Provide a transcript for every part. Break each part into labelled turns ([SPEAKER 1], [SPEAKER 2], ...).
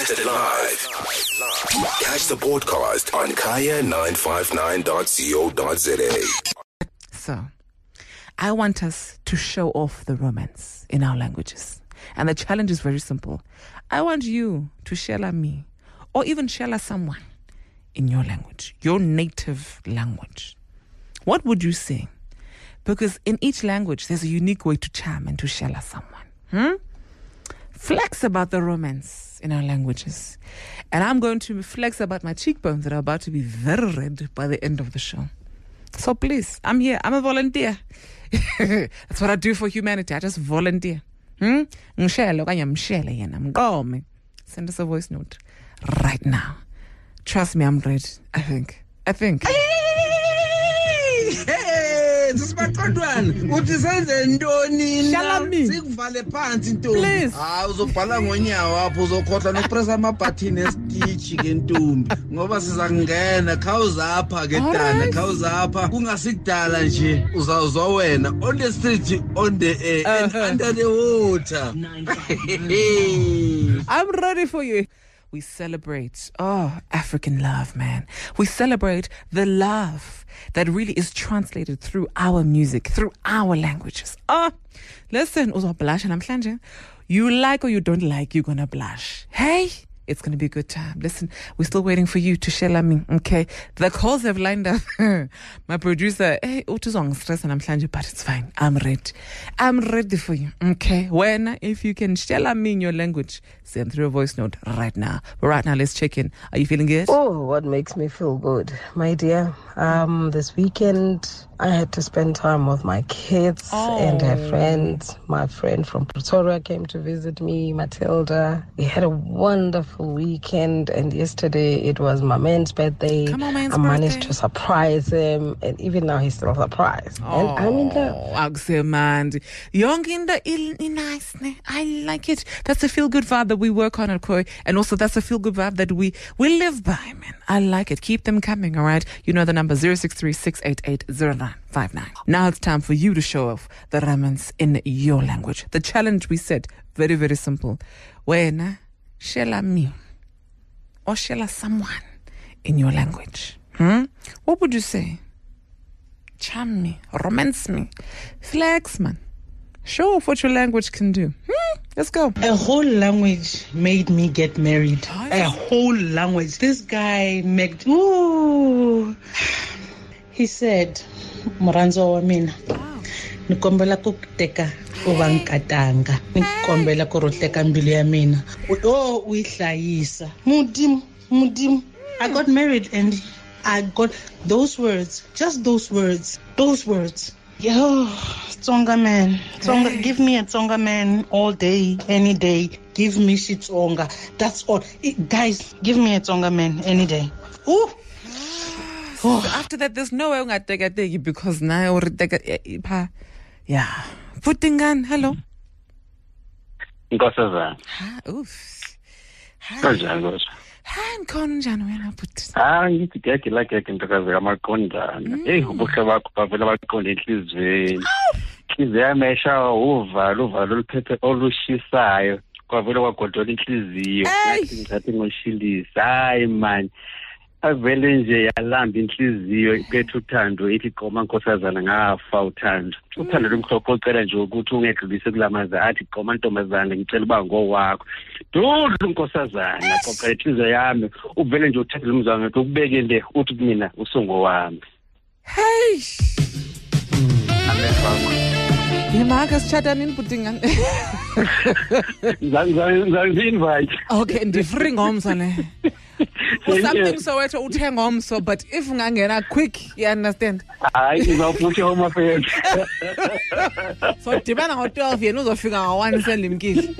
[SPEAKER 1] Broadcasted live. Catch the podcast on kaya959.co.za.
[SPEAKER 2] So, I want us to show off the romance in our languages. And the challenge is very simple. I want you to shella me, or even shella someone in your language, your native language. What would you say? Because in each language, there's a unique way to charm and to shella someone. Flex about the romance in our languages. And I'm going to flex about my cheekbones that are about to be very red by the end of the show. So please, I'm here. I'm a volunteer. That's what I do for humanity. I just volunteer. Send us a voice note right now. Trust me, I'm ready. I think.
[SPEAKER 3] Sisibaqondwana uthi senze ntoni
[SPEAKER 2] Shalami.
[SPEAKER 3] sikuvale phansi ntombi
[SPEAKER 2] Please.
[SPEAKER 3] uzobhala ngonyawo apho uzokhohlwa nokupressa amabhathini esititshi ke ntombi ngoba siza kungena khawuzapha ke dana khawuzapha kungasikudala nje uzawuzwa wena on the street, on the air and under the water.
[SPEAKER 2] I'm ready for you. We celebrate, African love, man. We celebrate the love that really is translated through our music, through our languages. Listen, uzoblasha namhlanje. You like or you don't like, you're gonna blush. Hey, it's gonna be a good time. Listen, we're still waiting for you to share me, okay? The calls have lined up. My producer, hey, stress namhlanje, but it's fine. I'm ready. I'm ready for you, okay? When, if you can share me in your language, send through a voice note right now. But right now, let's check in. Are you feeling good?
[SPEAKER 4] Oh, what makes me feel good, my dear? This weekend, I had to spend time with my kids and her friends. My friend from Pretoria came to visit me, Matilda. We had a wonderful weekend, and yesterday it was my man's birthday.
[SPEAKER 2] Come on, man's
[SPEAKER 4] I managed
[SPEAKER 2] birthday.
[SPEAKER 4] to surprise him, and even now he's still surprised. And I'm in love.
[SPEAKER 2] Akusemandi. Yonke into nice, ne? I like it. That's a feel-good vibe that we work on at Koi, and also that's a feel-good vibe that we live by, man. I like it. Keep them coming, all right? You know the number 063-688-0959. Now it's time for you to show off the romance in your language. The challenge we set, very, very simple. Wena shella me or shella someone in your language. What would you say? Charm me, romance me, flex, man. Show off what your language can do. Let's go.
[SPEAKER 5] A whole language made me get married.
[SPEAKER 2] Oh,
[SPEAKER 5] A whole language. This guy made... Ooh. He said, Moranzo wa mina, nikombela kukuteka uvankatanga. Nikombela kuroteka mbili ya mina. Uyihlayisa. Mudim. I got married and I got those words. Just those words. Yo, Tsonga man. Tsonga, give me a Tsonga man all day, any day. Give me Tsonga. That's all. Guys, give me a Tsonga man any day. Ooh.
[SPEAKER 2] So after that, there's no way I'm going to take it because now yeah. Putingan, hello.
[SPEAKER 6] Nkosazana.
[SPEAKER 2] Oof.
[SPEAKER 6] Kanjani?
[SPEAKER 2] Hi, nkonjani wena but.
[SPEAKER 6] Ngithi kuyagila ntokazi amaqondana. Hey, ubuhle bakho bavela baqonda enhlizweni. Inhliziyo yami eshaya uvalo oluphethe olushisayo. Kwavela kwagodola inhliziyo. Ngathi ngoshilisa. Hayi man. Avele nje yalamba inhliziyo bethu uthando ithi gqoma nkosazana ngafa uthando. Uthando lomhlophe ocela nje ukuthi ungedlulise kulamaza athi gqoma ntombazana ngicela uba ngowakho. Dudla unkosazana qoqa inhliziyo yami uvele nje uthathe lumzana ukuthi ukubeke le uthi kumina usongo wami.
[SPEAKER 2] Hey.
[SPEAKER 6] Amefama.
[SPEAKER 2] Yimaka sichata nini Putingan?
[SPEAKER 6] Invite.
[SPEAKER 2] Okay, ndifree ngomso le. For something so wethu uthenga ngomso, but if ungangena quick, you understand?
[SPEAKER 6] Hayi izawupusha home affairs.
[SPEAKER 2] So dibana ngo-12 yena uzofika ngo-1 selimkile.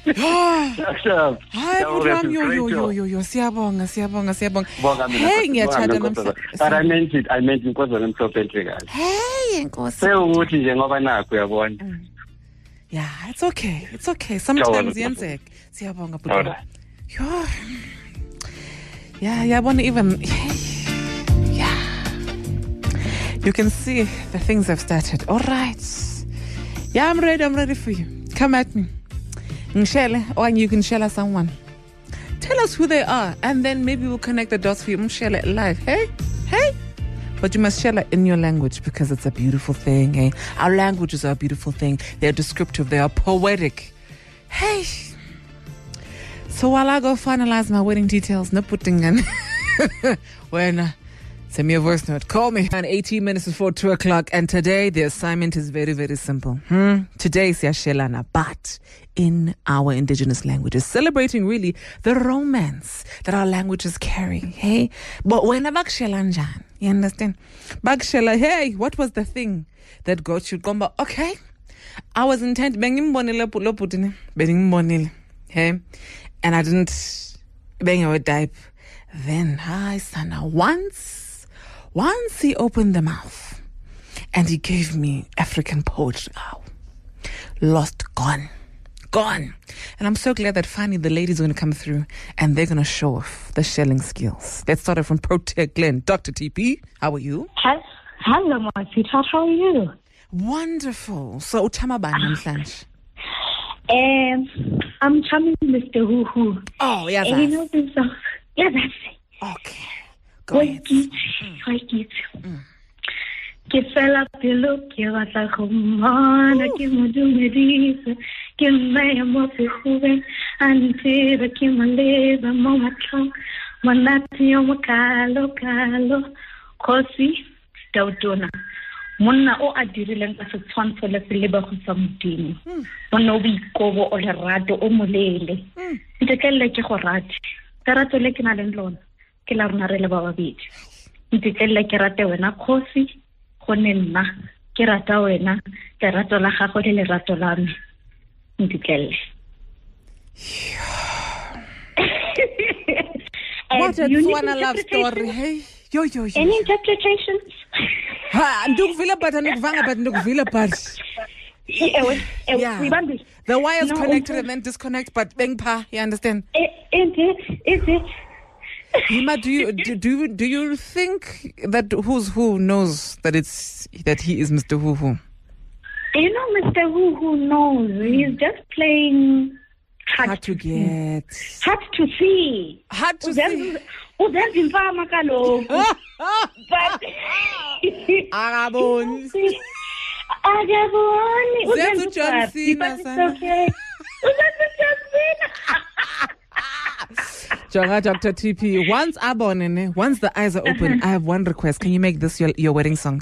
[SPEAKER 2] Hayi Putingan yo siyabonga. Hey ngiyachata namhlanje.
[SPEAKER 6] But I meant inkozo lemhlophe enhle kahle.
[SPEAKER 2] Hey inkosi.
[SPEAKER 6] Sewukuthi nje ngoba nakho uyabona.
[SPEAKER 2] Yeah, it's okay. Sometimes yenzeka. Siyabonga Putingan. Yo. Yeah, I want to even... Yeah. You can see the things have started. All right. Yeah, I'm ready for you. Come at me. Ngishele, or you can share someone. Tell us who they are, and then maybe we'll connect the dots for you. Share it live. Hey? But you must share it in your language because it's a beautiful thing. Hey? Our languages are a beautiful thing. They're descriptive. They are poetic. Hey. So while I go finalize my wedding details, no putting in. When send me a voice note. Call me. And 18 minutes before 2 o'clock. And today the assignment is very, very simple. Today is Yashelana, but in our indigenous languages, celebrating really the romance that our languages carry. Hey, but when Bakshelanjan, you understand? Bakshela, hey, what was the thing that got you? Gomba, okay, I was intent banging hey, and I didn't bang a type. Then I sana once he opened the mouth and he gave me African poetry. Oh, lost, gone. And I'm so glad that finally the ladies are going to come through and they're going to show off the shelling skills. Let's start off from Protea Glen. Dr. TP, how are you?
[SPEAKER 7] Hello, my sweetheart. How are you?
[SPEAKER 2] Wonderful. So, utamabani namhlanje?
[SPEAKER 7] I'm charming Mr. Who.
[SPEAKER 2] Oh, yeah,
[SPEAKER 7] you know this song? Yeah, that's it.
[SPEAKER 2] Okay. Go ahead.
[SPEAKER 7] Ke fela pelo ke batla go mmona ke mo dumedisa ke nna mo pegube ante ba ke maleba mo matlho monate yo mokalo khosi Daudona monna o a dirileng ka setshwantsho le seleba go tsa modimo monna o boikobo o lerato o molele ntekelle ke go rate tarato le ke na le lona ke la rona re le ba babedi ntekelle ke rate wena khosi gone nna ke rata wena ke rato la gago le lerato la me ntekelle.
[SPEAKER 2] What a Tswana love story, hey? Yo.
[SPEAKER 7] Any interpretations?
[SPEAKER 2] Ndukuvila but yeah. The wires connected and then disconnect, but bengpa, you understand?
[SPEAKER 7] Is it?
[SPEAKER 2] Hima, do you think that who's who knows that he is Mr. Who?
[SPEAKER 7] You know, Mr. Who knows. He's just playing hard to
[SPEAKER 2] get,
[SPEAKER 7] hard to see,
[SPEAKER 2] hard to see.
[SPEAKER 7] But
[SPEAKER 2] Arabon. John Cena. Dr. TP, once the eyes are open, I have one request. Can you make this your wedding song?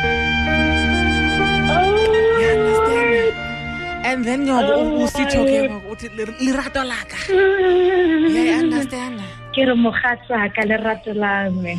[SPEAKER 2] And then you'll see talking about lirato laka. Yeah, I understand.
[SPEAKER 7] Quiero mojarsa ka lerato la me.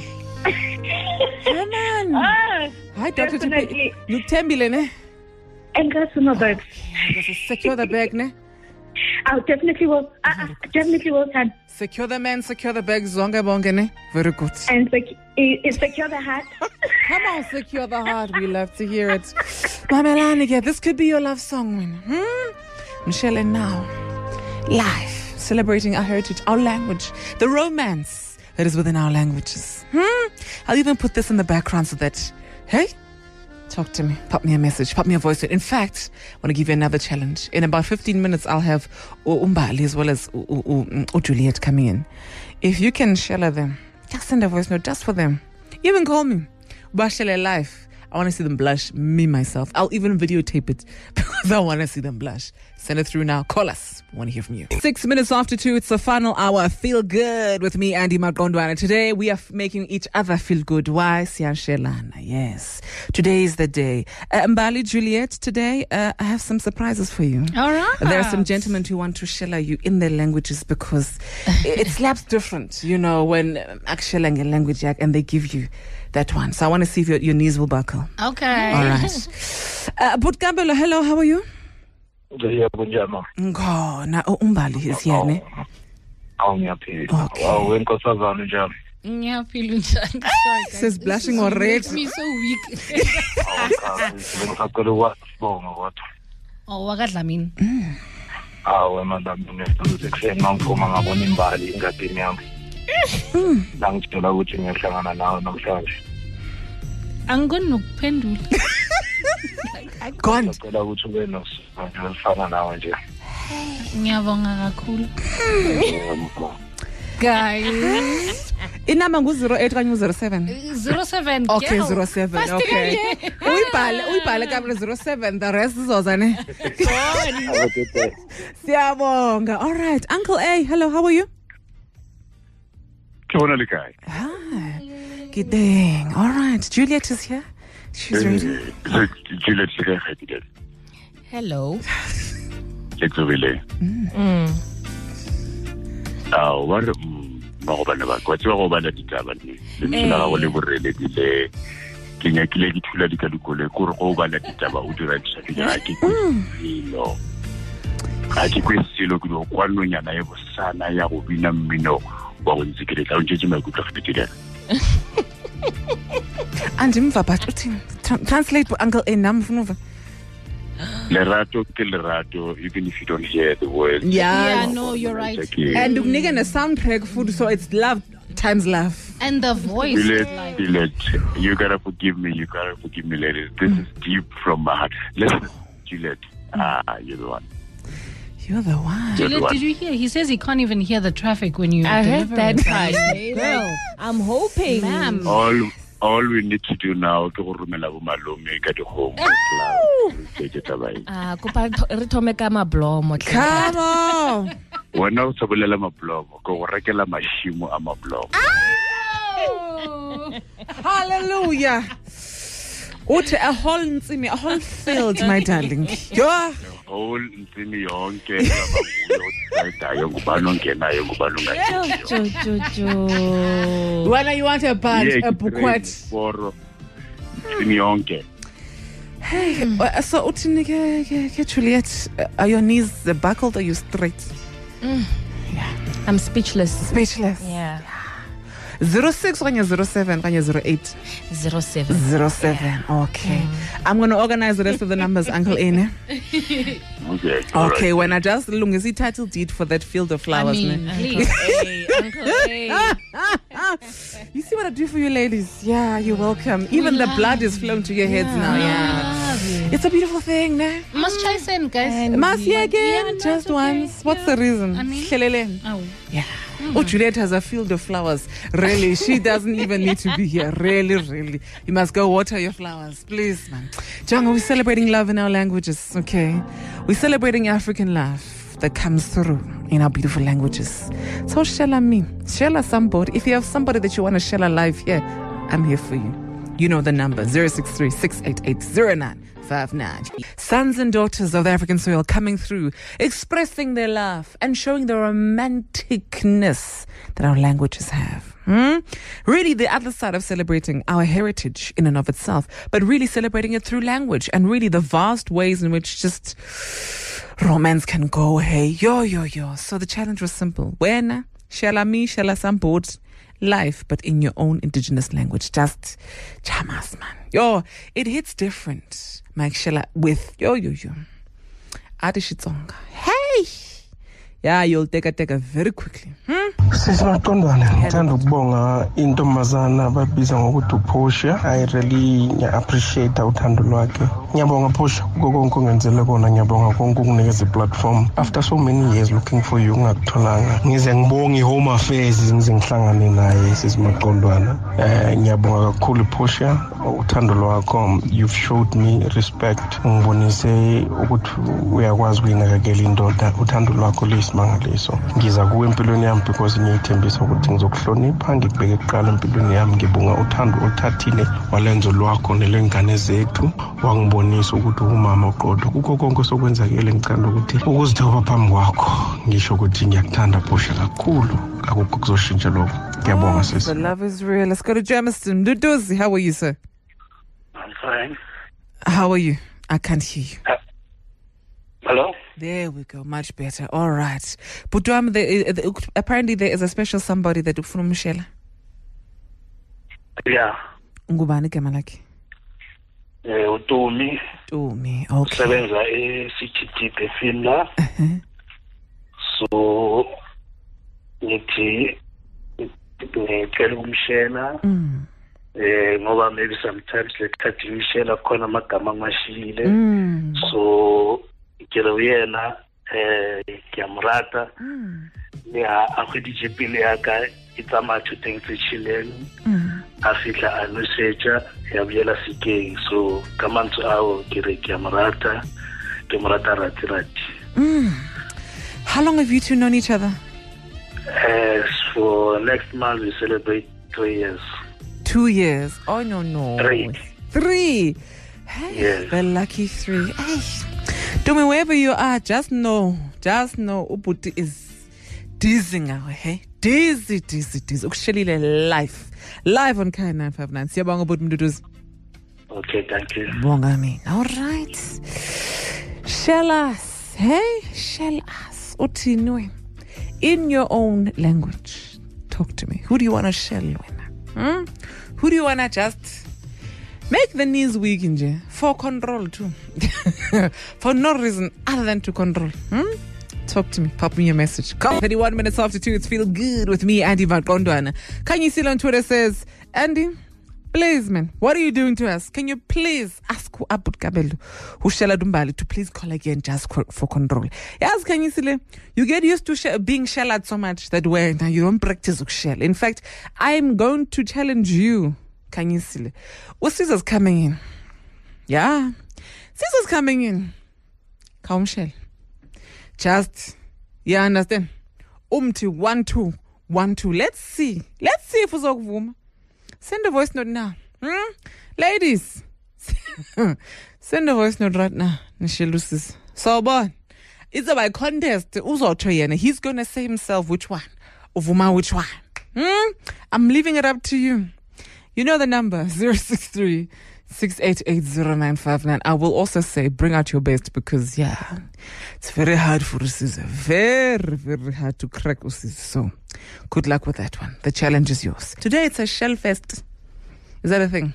[SPEAKER 2] Come on. Hi, Dr. TP. Look, tembile, ne?
[SPEAKER 7] And that's no bag.
[SPEAKER 2] Secure the bag, ne?
[SPEAKER 7] I definitely will. Definitely will.
[SPEAKER 2] Secure the man, secure the bag. Zonga bonga, ne? Very good.
[SPEAKER 7] And secure the heart.
[SPEAKER 2] Come on, secure the heart. We love to hear it. Mamelani, this could be your love song. Michelle, and now, live, celebrating our heritage, our language, the romance that is within our languages. I'll even put this in the background so that, hey, talk to me, pop me a message, pop me a voice note. In fact, I want to give you another challenge. In about 15 minutes, I'll have Umbali as well as Juliet coming in. If you can share them, just send a voice note just for them. Even call me. Bashele live. I want to see them blush, me, myself. I'll even videotape it because I want to see them blush. Send it through now. Call us. I want to hear from you. 6 minutes after 2, it's the final hour. Feel good with me, Andy Magondwana. Today, we are making each other feel good. Why? Siyashelana. Yes. Today is the day. Mbali, Juliet, today, I have some surprises for you.
[SPEAKER 8] All right.
[SPEAKER 2] There are some gentlemen who want to shella you in their languages because it slaps different, you know, when Akshelang a language and they give you that one. So I want to see if your knees will buckle.
[SPEAKER 8] Okay.
[SPEAKER 2] All right. Butkambelo, hello, how are you?
[SPEAKER 6] Yeah, bunjama.
[SPEAKER 2] Na Umbali is here, ne?
[SPEAKER 6] Ngiyaphila.
[SPEAKER 2] Okay.
[SPEAKER 6] Wenkosazana njalo.
[SPEAKER 8] Ngiyaphila njani. Sorry.
[SPEAKER 2] Says blushing already.
[SPEAKER 8] Makes me so weak.
[SPEAKER 6] Bengisacela ukwabonga kodwa.
[SPEAKER 8] Oh, wakadlamini.
[SPEAKER 6] Emadlamini ekuseni mangiphuma ngabona imbali engadini yami. La ngithola ukuthi ngiyohlangana nawe namhlanje.
[SPEAKER 8] Angikoni nokuphendula.
[SPEAKER 2] Gone.
[SPEAKER 6] Ngicela ukuthi ube nosifana nawe nje.
[SPEAKER 8] Ngiyabonga kakhulu. guys.
[SPEAKER 2] Inamba ngu-08 kanye u-07.
[SPEAKER 8] 07.
[SPEAKER 2] Okay,
[SPEAKER 8] girl.
[SPEAKER 2] 07.
[SPEAKER 8] Fast
[SPEAKER 2] Okay.
[SPEAKER 8] kanye.
[SPEAKER 2] Uyibhale kabla 07. The rest izoza ne. Siyabonga. All right, Uncle A. Hello, how are you?
[SPEAKER 9] Hi.
[SPEAKER 2] Good day. All right, Juliet is here. She's ready.
[SPEAKER 9] Juliet,
[SPEAKER 8] Hello.
[SPEAKER 9] let's go. What maobana ba kwa tswa go bana ditaba ne le tsela go le borele dile ke nyakile ke thula dikadikole go re go bana ditaba o dira tsaka ga ke no ga ke kwesilo ke go kwano nyana e bosana ya go bina mmino wa go ntse ke le tla o ntse me go tla fetile
[SPEAKER 2] Andimva but uthini? Translate Uncle A namfunuva.
[SPEAKER 9] Lerato ke lerato, even if you don't hear the words.
[SPEAKER 8] Yeah, no, you're right.
[SPEAKER 2] And ukunike ne soundtrack food, so it's love times love.
[SPEAKER 8] And the voice.
[SPEAKER 9] Billet, you gotta forgive me, ladies. This is deep from my heart. Listen, Juliet, you're the one.
[SPEAKER 2] You're the one.
[SPEAKER 8] Juliet, did you hear? He says he can't even hear the traffic when you.
[SPEAKER 10] I heard that
[SPEAKER 8] part.
[SPEAKER 10] Girl, I'm hoping.
[SPEAKER 8] Ma'am.
[SPEAKER 9] All we need to do now to rumela bo malome ka di home
[SPEAKER 10] kopa re thome ka mablomo.
[SPEAKER 2] Come on.
[SPEAKER 9] Wena o tsabolela mablomo go rekela mashimo a mablomo.
[SPEAKER 2] Hallelujah. Uthi a whole field, my darling. Yo.
[SPEAKER 9] Whole ntsimi yonke ababuyo ngubani ongenayo ngubani ongayo.
[SPEAKER 2] When you want a bunch, a bouquet.
[SPEAKER 9] For ntsimi yonke.
[SPEAKER 2] Hey, so uthini ke Juliet, are your knees buckled or are you straight?
[SPEAKER 10] Yeah. I'm speechless.
[SPEAKER 2] Yeah. 06 kanye 07 kanye 08
[SPEAKER 10] 07.
[SPEAKER 2] 07. Okay. I'm going to organize the rest of the numbers, Uncle Ene.
[SPEAKER 9] Okay.
[SPEAKER 2] Okay, when I just lungisi title deed for that field of flowers.
[SPEAKER 8] I mean, please.
[SPEAKER 10] Uncle A.
[SPEAKER 2] You see what I do for you ladies? Yeah, you're welcome. Even the blood is flowing to your heads now. Yeah. It's a beautiful thing, ne?
[SPEAKER 8] Must try send, guys.
[SPEAKER 2] Must again, yeah, just once. What's the reason? Helele. Yeah. Oh, Juliet has a field of flowers. Really, she doesn't even need to be here. Really. You must go water your flowers. Please, man. Django, we're celebrating love in our languages, okay? We're celebrating African love that comes through in our beautiful languages. So share me. Share somebody. If you have somebody that you want to share live here, I'm here for you. You know the number, 063-688-0959. Sons and daughters of the African soil coming through, expressing their love and showing the romanticness that our languages have. Really the other side of celebrating our heritage in and of itself, but really celebrating it through language and really the vast ways in which just romance can go. Hey, yo. So the challenge was simple. Wena, shela me, shela sambot. Life, but in your own indigenous language. Just chamas, man. Yo, it hits different. Mike Shella with yo. Adishitsonga. Hey! Yeah, you'll take a very quickly.
[SPEAKER 11] Sisimaqondwane ngithanda ukubonga intombazana babiza ngokuthi uPortia. I really appreciate uthando lwakhe. Ngiyabonga Portia konke ongenzele kona, ngiyabonga konke ukunikeza iplatform. After so many years looking for you ngakutholanga. Ngize ngibonga iHome Affairs ngize ngihlangane naye sisimaqondwana. Ngiyabonga kakhulu Portia uthando lwakho. You've showed me respect. Ngibonise ukuthi uyakwazi ukuyinakekela indoda. Uthando lwakho lisimangaliso. Ngiza kuwe empilweni yami because ngiyithembisa ukuthi ngizokuhlonipha ngikubeke kuqala empilweni yami. Ngibonga uthando othathile walenzo lwakho nelengane zethu wangibonisa ukuthi umama uqotho kukho konke sokwenzakele. Ngicela ukuthi ukuzithoba phambi kwakho ngisho ukuthi ngiyakuthanda Portia kakhulu. Akukho kuzoshintsha lokho. Ngiyabonga sisi.
[SPEAKER 2] The love is real. Let's go to Jamestown. Duduzi, how are you, sir?
[SPEAKER 6] I'm fine.
[SPEAKER 2] How are you? I can't hear you.
[SPEAKER 6] Hello?
[SPEAKER 2] There we go, much better. All right. But apparently there is a special somebody that ufuna umshela.
[SPEAKER 6] Yeah.
[SPEAKER 2] Ngubani igama lakhe?
[SPEAKER 6] uTumi.
[SPEAKER 2] Tumi, okay.
[SPEAKER 6] Usebenza eCTT Befimla. So ngithi ngicela umshela. Ngoba maybe sometimes lekhathi ngishela khona amagama angashile. So ngicela uyena ngiyamrata
[SPEAKER 12] ya a khweditse pele ya ka e tsamaya thuteng tse chileng a fitla a nosetsa ya boela sekeng so ka mantswe ao ke re ke a mo rata rati.
[SPEAKER 2] How long have you two known each other?
[SPEAKER 12] For next month we celebrate 3 years.
[SPEAKER 2] 2 years. Oh no. 3. Hey,
[SPEAKER 12] yes.
[SPEAKER 2] The lucky 3. Hey. Dumi, wherever you are, just know Uputi is dizzy now, hey? Dizzy. Ukushelile live on Kai 959. Siyabonga Bhuti Mduduzi.
[SPEAKER 12] Okay, thank you.
[SPEAKER 2] Bonga me. All right. Shell us. Utinwe. In your own language. Talk to me. Who do you want to shell with? Who do you want to just make the knees weak nje for control too? For no reason other than to control. Talk to me. Pop me a message. 31 minutes after 2. It's Feel Good with me, Andy Vakondwana. Kanyisile on Twitter says, Andy, please, man, what are you doing to us? Can you please ask Abut Kabelo, Hushela Dumbali, to please call again just for control? Yes, Kanyisile, you get used to being shelled so much that way now you don't practice shell. In fact, I'm going to challenge you, Kanyisile. Caesar's coming in. Yeah. Caesar's coming in. Kaum shell. Just, you understand? 1 2 1 2. Let's see if uzokuvuma. Send a voice note now. Ladies, send a voice note right now. Nishelusis. So, bon, it's a by contest. He's going to say himself which one. Uvuma which one. I'm leaving it up to you. You know the number, 063 6880959. I will also say, bring out your best because, yeah, it's very hard for Usiza. Very, very hard to crack Usiza. So, good luck with that one. The challenge is yours. Today, it's a shell fest. Is that a thing?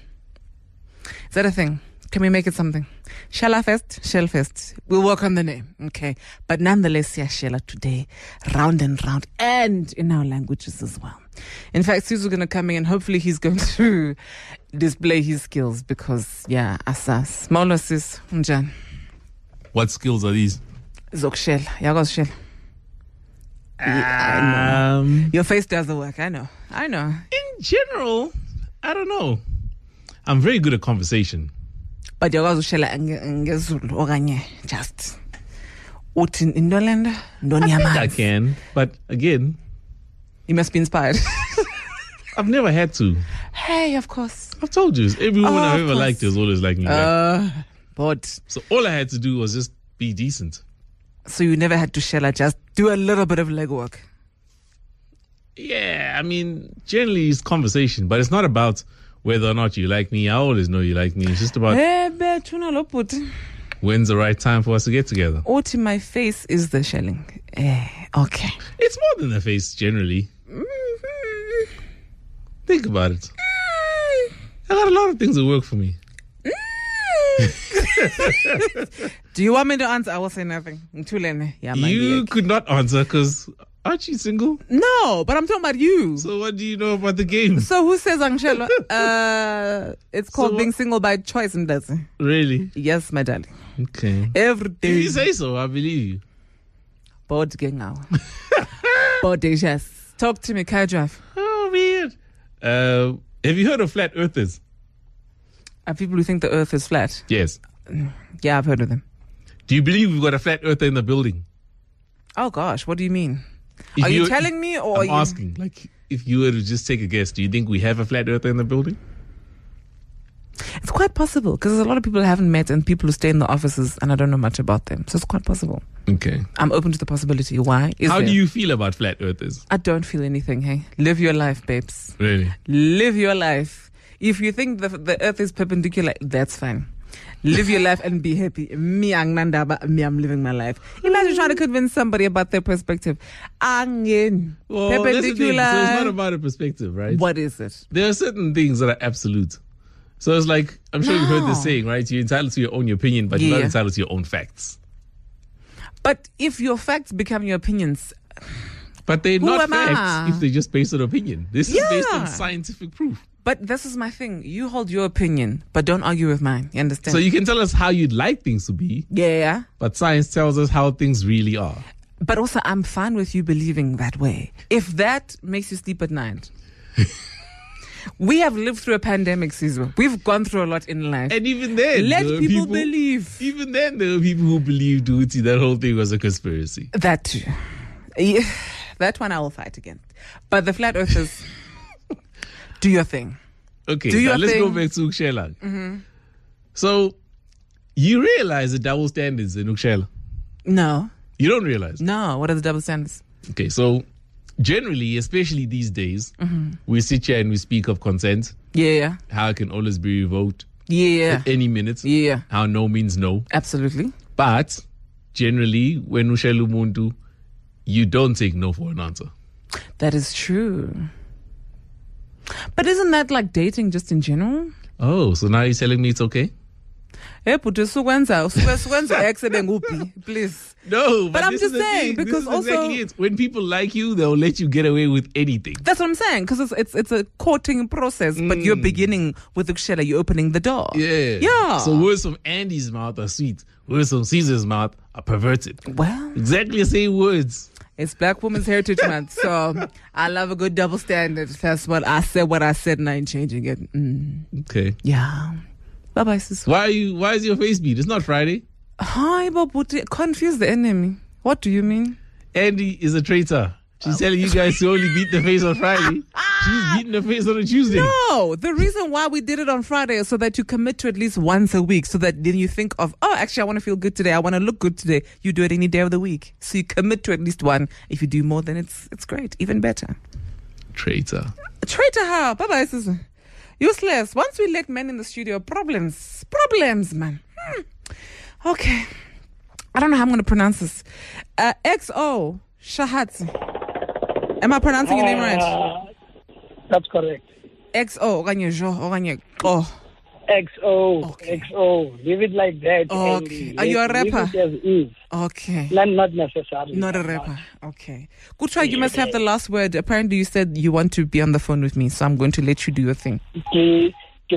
[SPEAKER 2] Can we make it something? Shella Fest, Shell Fest. We'll work on the name, okay? But nonetheless, yeah, Shella today, round and round, and in our languages as well. In fact, Suzu's going to come in and hopefully he's going to display his skills because, yeah, asas. Maulosis, Unjan.
[SPEAKER 13] What skills are these?
[SPEAKER 2] Zokshel, Yagos Shell. I know. Your face does the work, I know.
[SPEAKER 13] In general, I don't know. I'm very good at conversation.
[SPEAKER 2] But you're also ngezulu okanye just uthi indolenda
[SPEAKER 13] I can, but again,
[SPEAKER 2] you must be inspired.
[SPEAKER 13] I've never had to.
[SPEAKER 2] Hey, of course.
[SPEAKER 13] I've told you, every woman I've ever liked has always liked me back.
[SPEAKER 2] But
[SPEAKER 13] so all I had to do was just be decent.
[SPEAKER 2] So you never had to shell, just do a little bit of legwork.
[SPEAKER 13] Yeah, I mean, generally it's conversation, but it's not about whether or not you like me. I always know you like me. It's just about when's the right time for us to get together.
[SPEAKER 2] Oti, my face is the shelling. Okay.
[SPEAKER 13] It's more than the face, generally. Think about it. I got a lot of things that work for me.
[SPEAKER 2] Do you want me to answer? I will say nothing.
[SPEAKER 13] You could not answer because aren't you single?
[SPEAKER 2] No, but I'm talking about you.
[SPEAKER 13] So what do you know about the game?
[SPEAKER 2] So who says Angelo? It's called being single by choice, Mdazi.
[SPEAKER 13] Really?
[SPEAKER 2] Yes, my darling.
[SPEAKER 13] Okay.
[SPEAKER 2] Every day.
[SPEAKER 13] If you say so, I believe you.
[SPEAKER 2] Bored now. Bodacious. Talk to me, Kai Drive.
[SPEAKER 13] Oh, weird. Have you heard of flat earthers?
[SPEAKER 2] Are people who think the earth is flat?
[SPEAKER 13] Yes.
[SPEAKER 2] Yeah, I've heard of them.
[SPEAKER 13] Do you believe we've got a flat earther in the building?
[SPEAKER 2] Oh gosh, what do you mean? Are you telling me or
[SPEAKER 13] I'm asking, like, if you were to just take a guess, do you think we have a flat earther in the building?
[SPEAKER 2] It's quite possible because there's a lot of people I haven't met and people who stay in the offices and I don't know much about them. So it's quite possible.
[SPEAKER 13] Okay.
[SPEAKER 2] I'm open to the possibility. Why?
[SPEAKER 13] How do you feel about flat earthers?
[SPEAKER 2] I don't feel anything, hey. Live your life, babes.
[SPEAKER 13] Really?
[SPEAKER 2] Live your life. If you think the earth is perpendicular, that's fine. Live your life and be happy. Me, I'm living my life. Imagine trying to convince somebody about their perspective. Perpendicular.
[SPEAKER 13] So it's not about a perspective, right?
[SPEAKER 2] What is it?
[SPEAKER 13] There are certain things that are absolute. So it's like, I'm sure you've heard this saying, right? You're entitled to your own opinion, but you're not entitled to your own facts.
[SPEAKER 2] But if your facts become your opinions...
[SPEAKER 13] But they're not facts if they're just based on opinion. This is based on scientific proof.
[SPEAKER 2] But this is my thing. You hold your opinion, but don't argue with mine. You understand?
[SPEAKER 13] So you can tell us how you'd like things to be.
[SPEAKER 2] Yeah.
[SPEAKER 13] But science tells us how things really are.
[SPEAKER 2] But also, I'm fine with you believing that way. If that makes you sleep at night. We have lived through a pandemic, Sizwe. We've gone through a lot in life.
[SPEAKER 13] And even then,
[SPEAKER 2] let
[SPEAKER 13] there were
[SPEAKER 2] people believe.
[SPEAKER 13] Even then, there were people who believed Uti, that whole thing was a conspiracy.
[SPEAKER 2] That too. Yeah, that one I will fight against. But the flat earthers, do your thing.
[SPEAKER 13] Okay,
[SPEAKER 2] do
[SPEAKER 13] now let's go back to Ukshela.
[SPEAKER 2] Mm-hmm.
[SPEAKER 13] So, you realize the double standards in Ukshela?
[SPEAKER 2] No.
[SPEAKER 13] You don't realize?
[SPEAKER 2] No. What are the double standards?
[SPEAKER 13] Okay, so generally, especially these days, we sit here and we speak of consent.
[SPEAKER 2] Yeah.
[SPEAKER 13] How it can always be revoked.
[SPEAKER 2] Yeah.
[SPEAKER 13] At any minute.
[SPEAKER 2] Yeah.
[SPEAKER 13] How no means no.
[SPEAKER 2] Absolutely.
[SPEAKER 13] But generally, when ushela umuntu, you don't take no for an answer.
[SPEAKER 2] That is true. But isn't that like dating just in general?
[SPEAKER 13] Oh, so now you're telling me it's okay?
[SPEAKER 2] Please.
[SPEAKER 13] No,
[SPEAKER 2] but I'm
[SPEAKER 13] this
[SPEAKER 2] just
[SPEAKER 13] is the
[SPEAKER 2] saying
[SPEAKER 13] thing.
[SPEAKER 2] because
[SPEAKER 13] this is
[SPEAKER 2] also
[SPEAKER 13] exactly it. When people like you, they'll let you get away with anything.
[SPEAKER 2] That's what I'm saying, because it's a courting process, but you're beginning with Ukshela, you're opening the door.
[SPEAKER 13] Yeah. So words from Andy's mouth are sweet. Words from Caesar's mouth are perverted.
[SPEAKER 2] Well,
[SPEAKER 13] exactly the same words.
[SPEAKER 2] It's Black Women's Heritage Month, so I love a good double standard. That's what I said, and I ain't changing it.
[SPEAKER 13] Okay.
[SPEAKER 2] Yeah. Bye-bye, sis.
[SPEAKER 13] Why is your face beat? It's not Friday.
[SPEAKER 2] Hi, Babuti. Confuse the enemy. What do you mean?
[SPEAKER 13] Andy is a traitor. She's telling you guys to only beat the face on Friday. She's beating the face on a Tuesday.
[SPEAKER 2] No, the reason why we did it on Friday is so that you commit to at least once a week, so that then you think of, oh, actually, I want to feel good today. I want to look good today. You do it any day of the week. So you commit to at least one. If you do more, then it's great. Even better.
[SPEAKER 13] Traitor.
[SPEAKER 2] Traitor how? Bye-bye, sister. Useless. Once we let men in the studio, problems, man. Okay. I don't know how I'm going to pronounce this. XO Shahatsi. Am I pronouncing your name right?
[SPEAKER 14] That's correct.
[SPEAKER 2] XO.
[SPEAKER 14] XO. Okay. XO. Leave it like that.
[SPEAKER 2] Okay. Are you a rapper? Okay.
[SPEAKER 14] Not necessarily.
[SPEAKER 2] Not a rapper. Okay. Good try. You must have the last word. Apparently you said you want to be on the phone with me, so I'm going to let you do your thing.
[SPEAKER 14] Oh.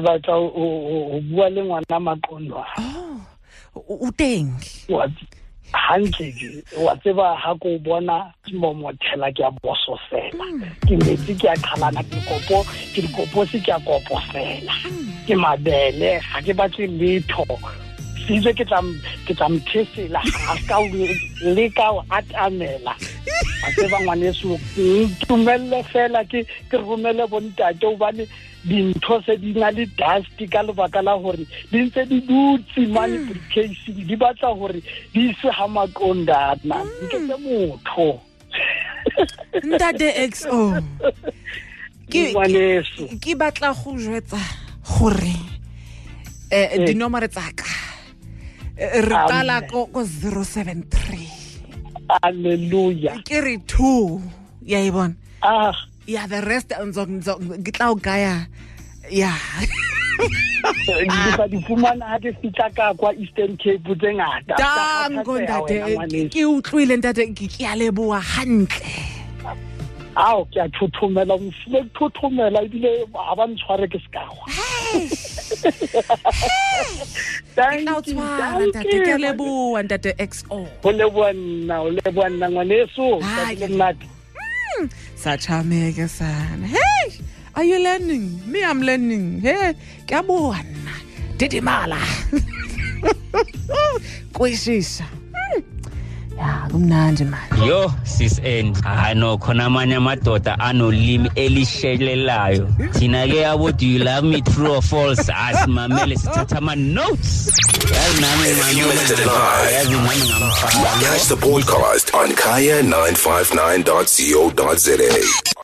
[SPEAKER 14] What? Hantle wa tseba ha ko bona mo thela ke a boso fela ke metsi ke a khalana ke kopo se ke a kopo fela ke madele ha ke batle letho size ke tla mthesela ha ka le ka atamela a tseba ngwaneso tumelle fela ke romele bontate o bane dintho se di na le dust ka lebaka la hore di ntse di dutse mane briefcase di batla hore di se ha maqonda na ke se motho
[SPEAKER 2] Ntate XO ke batla go jwetsa gore dinomoro tsa ka re qala ko 073
[SPEAKER 14] hallelujah
[SPEAKER 2] ke re 2 ya ibona yeah, the rest gitla gaya yeah
[SPEAKER 14] di fumana ha ke fitla ka kwa Eastern Cape tsengata
[SPEAKER 2] dango ntate ke utlwile ntate ke a leboa hantle
[SPEAKER 14] ao ke a thuthumela mfile thuthumela ibile ha ba ntshware ke sekawa
[SPEAKER 2] thank you ntate ke leboa ntate XO
[SPEAKER 14] o leboa ngwaneso
[SPEAKER 2] Sachameke sana. Hey, are you learning? Me, I'm learning. Hey, kabona. Didimala. Kwishisha. Ya, kumnandi man.
[SPEAKER 15] Yo, sis end. No khona amanye amadoda anolimi elishelelayo. Thina ke yabo, do you love me true or false? Asimamele sithatha ama notes.
[SPEAKER 1] Catch the podcast on kaya959.co.za.